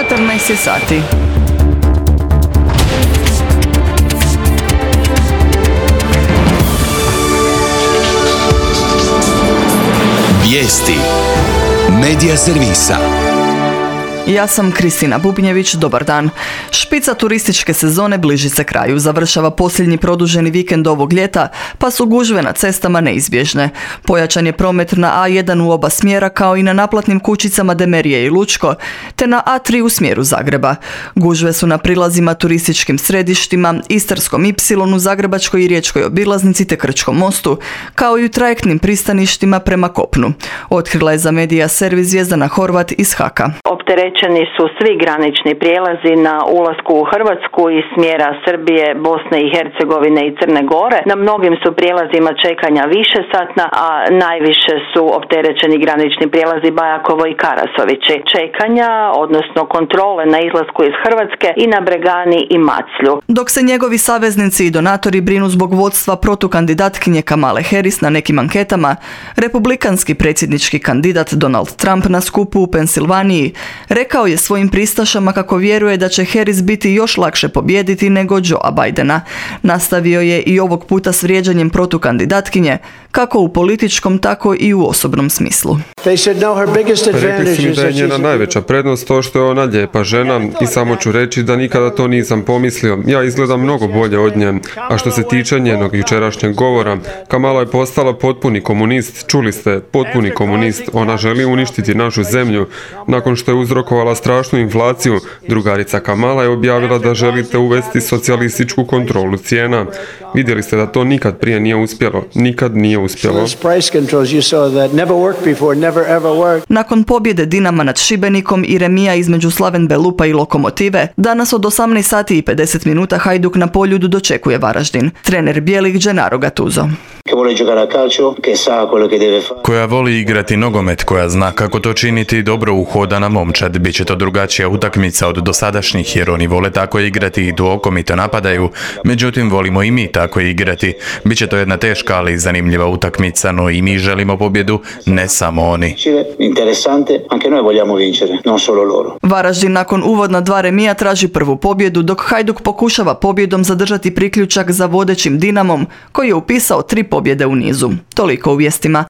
14 je sati. Vijesti Medija servisa. Ja sam Kristina Bubnjević, dobar dan. Špica turističke sezone bliži se kraju, završava posljednji produženi vikend ovog ljeta, pa su gužve na cestama neizbježne. Pojačan je promet na A1 u oba smjera kao i na naplatnim kućicama Demerije i Lučko, te na A3 u smjeru Zagreba. Gužve su na prilazima turističkim središtima, Istarskom Ipsilonu, Zagrebačkoj i Riječkoj obilaznici te Krčkom mostu, kao i u trajektnim pristaništima prema kopnu. Otkrila je za Medija servis Zvjezdana Horvat iz HAK-a. Opterećeni su svi granični prijelazi na ulasku u Hrvatsku iz smjera Srbije, Bosne i Hercegovine i Crne Gore. Na mnogim su prijelazima čekanja više satna, a najviše su opterećeni granični prijelazi Bajakovo i Karasovići. Čekanja, odnosno kontrole na izlasku iz Hrvatske i na Bregani i Maclju. Dok se njegovi saveznici i donatori brinu zbog vodstva protukandidatkinje Kamale Harris na nekim anketama, republikanski predsjednički kandidat Donald Trump na skupu u Pensilvaniji rekao je svojim pristašama kako vjeruje da će Harris biti još lakše pobijediti nego Joea Bidena. Nastavio je i ovog puta s vrijeđanjem protukandidatkinje, kako u političkom, tako i u osobnom smislu. Rekli su mi da je njena najveća prednost to što je ona lijepa žena i samo ću reći da nikada to nisam pomislio. Ja izgledam mnogo bolje od nje. A što se tiče njenog jučerašnjeg govora, Kamala je postala potpuni komunist. Čuli ste, potpuni komunist. Ona želi uništiti našu zemlju. Nakon što je uzrokovala strašnu inflaciju, drugarica Kamala je objavila da želite uvesti socijalističku kontrolu cijena. Vidjeli ste da to nikad prije nije uspjelo. Nikad nije uspjelo. Nakon pobjede Dinama nad Šibenikom i remija između Slaven Belupa i Lokomotive, danas od 18 sati i 50 minuta Hajduk na Poljudu dočekuje Varaždin. Trener bijelih Gennaro Gattuso. Koja voli igrati nogomet, koja zna kako to činiti, dobro uhodana momčad. Biće to drugačija utakmica od dosadašnjih jer oni vole tako igrati i duokomito napadaju. Međutim, volimo i mi tako igrati. Biće to jedna teška, ali zanimljiva utakmica, no i mi želimo pobjedu, ne samo oni. Varaždin nakon uvodna 2 remija traži prvu pobjedu, dok Hajduk pokušava pobjedom zadržati priključak za vodećim Dinamom, koji je upisao 3 pobjede u nizu. Toliko u vijestima.